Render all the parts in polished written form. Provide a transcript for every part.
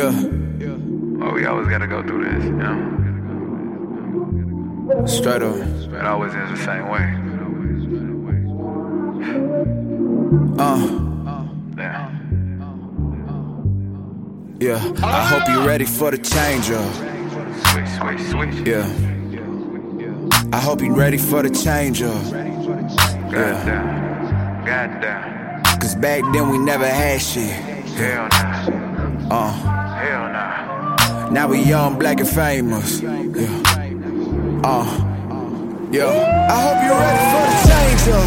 Yeah. Oh, we always gotta go through this, you know? Straight up. It always ends the same way. Yeah. I hope you're ready for the change up. Switch. Yeah. I hope you're ready for the change up. Goddamn. Cause back then we never had shit. Hell nah. Hell nah. Now we young, black and famous. Yeah. Yeah. I hope you're ready for the change up.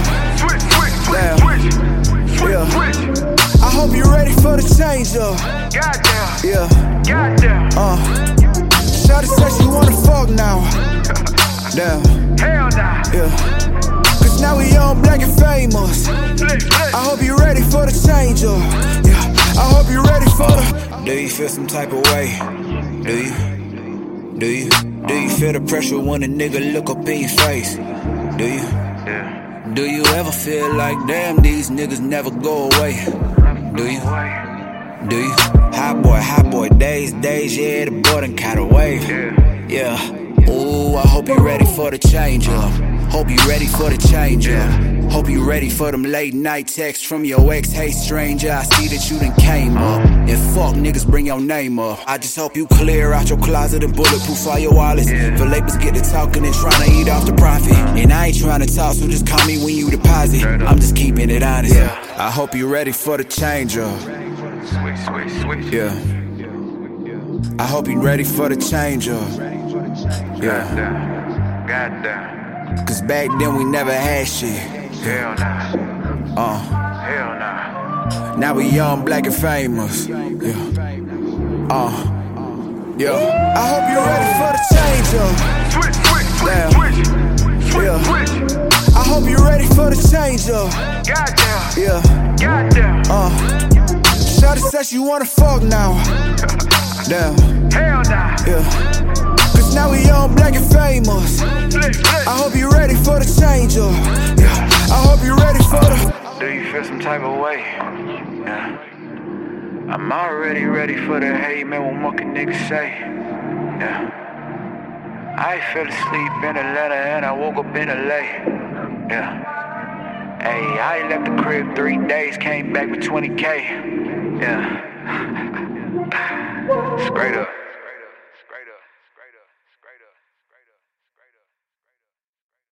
Switch. I hope you're ready for the change up. Goddamn. Yeah. Goddamn. Shawty said she wanna fuck now. Damn. Hell nah. Yeah. Cause now we young, black and famous. I hope you're ready for the change up. Yeah. I hope you're ready for the. Do you feel some type of way? Do you? Do you feel the pressure when a nigga look up in your face? Do you? Yeah. Do you ever feel like, damn, these niggas never go away? Do you? Do you? Hot boy, days, yeah, the boy done caught a wave. Yeah. Ooh, I hope you ready for the change up. Hope you ready for the change up. Hope you ready for them late night texts from your ex. Hey stranger, I see that you done came up. And fuck niggas, bring your name up. I just hope you clear out your closet and bulletproof all your wallets. For labels get to talking and trying to eat off the profit. And I ain't trying to talk, so just call me when you deposit. I'm just keeping it honest. I hope you ready for the change up. Switch. Yeah. I hope you ready for the change up. Yeah. Goddamn. Cause back then we never had shit. Hell nah. Hell nah. Now we young, black and famous. Yeah. Yeah. I hope you're ready for the change up. Switch. I hope you're ready for the change up. Goddamn. Yeah. Goddamn. Shawty said she wanna fuck now. Damn. Hell nah. Yeah. Cause now we young, black and famous. I hope you're ready for the change up. Yeah. I hope you're ready for the. Do you feel some type of way? Yeah. I'm already ready for the hey man, what more can niggas say? Yeah. I fell asleep in Atlanta and I woke up in LA. Yeah. Hey, I left the crib 3 days, came back with 20K. Yeah. Straight up.